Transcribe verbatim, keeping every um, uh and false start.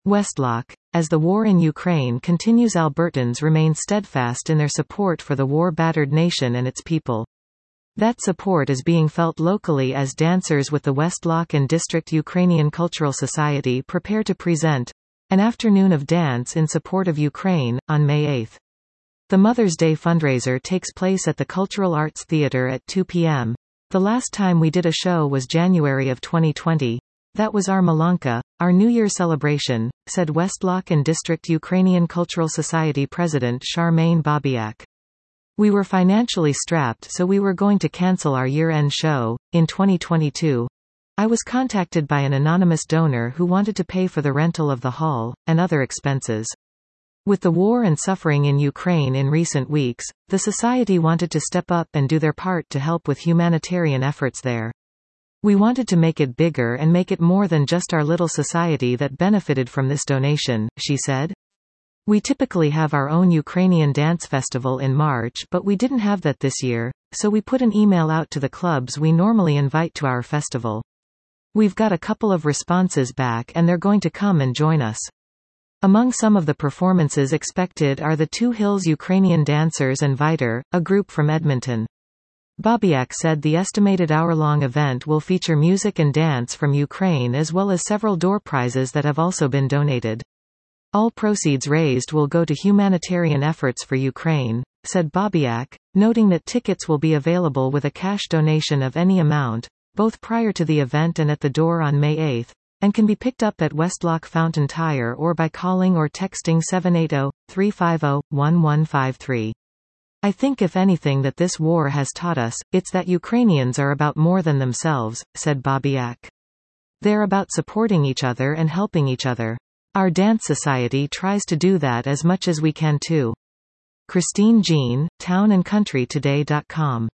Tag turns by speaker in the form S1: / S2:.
S1: Westlock. As the war in Ukraine continues, Albertans remain steadfast in their support for the war-battered nation and its people. That support is being felt locally as dancers with the Westlock and District Ukrainian Cultural Society prepare to present an afternoon of dance in support of Ukraine, on May eighth. The Mother's Day fundraiser takes place at the Cultural Arts Theatre at two p m The last time we did a show was January of twenty twenty. That was our Malanka, our New Year celebration, said Westlock and District Ukrainian Cultural Society President Charmaine Babiak. We were financially strapped, so we were going to cancel our year-end show. In twenty twenty-two, I was contacted by an anonymous donor who wanted to pay for the rental of the hall, and other expenses. With the war and suffering in Ukraine in recent weeks, the Society wanted to step up and do their part to help with humanitarian efforts there. We wanted to make it bigger and make it more than just our little society that benefited from this donation, she said. We typically have our own Ukrainian dance festival in March, but we didn't have that this year, so we put an email out to the clubs we normally invite to our festival. We've got a couple of responses back and they're going to come and join us. Among some of the performances expected are the Two Hills Ukrainian Dancers and Vider, a group from Edmonton. Babiak said the estimated hour-long event will feature music and dance from Ukraine as well as several door prizes that have also been donated. All proceeds raised will go to humanitarian efforts for Ukraine, said Babiak, noting that tickets will be available with a cash donation of any amount, both prior to the event and at the door on May eighth, and can be picked up at Westlock Fountain Tire or by calling or texting seven eight zero, three five zero, one one five three. I think if anything that this war has taught us, it's that Ukrainians are about more than themselves, said Babiak. They're about supporting each other and helping each other. Our dance society tries to do that as much as we can too. Christine Jean, town and country today dot com